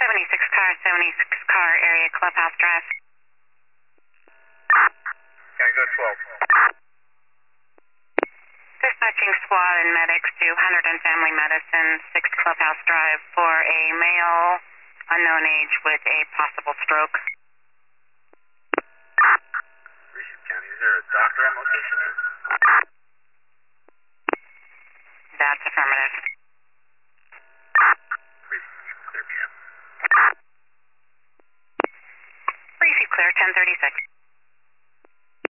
76 car area, Clubhouse Drive. Tango 12. Dispatching squad and medics to Hunterdon Family Medicine, 6 Clubhouse Drive for a male, unknown age with a possible stroke.